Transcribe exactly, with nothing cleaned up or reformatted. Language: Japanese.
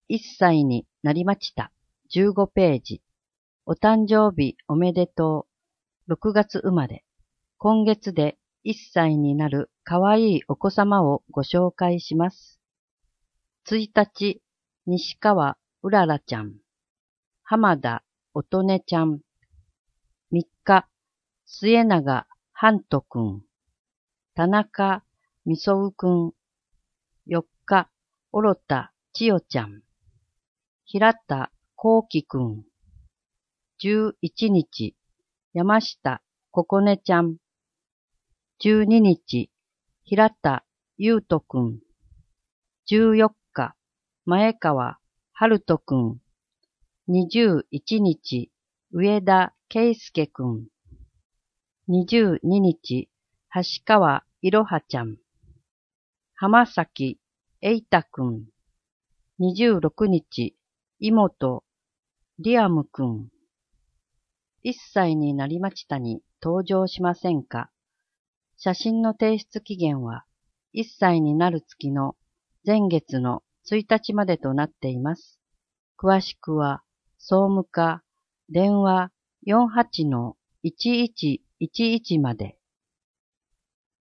いっさいになりました。じゅうごページ。お誕生日おめでとう。ろくがつ生まれ。今月でいっさいになるかわいいお子様をご紹介します。ついたち、西川うららちゃん。浜田おとねちゃん。みっか、末永はんとくん。田中みそうくん。よっか、おろたちよちゃん。平田こうきくん。じゅういちにち、山下ここねちゃん。じゅうににち、平田ゆうとくん。じゅうよっか、前川はるとくん。にじゅういちにち、上田けいすけくん。にじゅうににち、橋川いろはちゃん。浜崎えいたくん。にじゅうろくにち、妹リアムくん。いっさいになりましたに登場しませんか？写真の提出期限はいっさいになる月の前月のついたちまでとなっています。詳しくは総務課電話 よんはちのいちいちいちいち まで。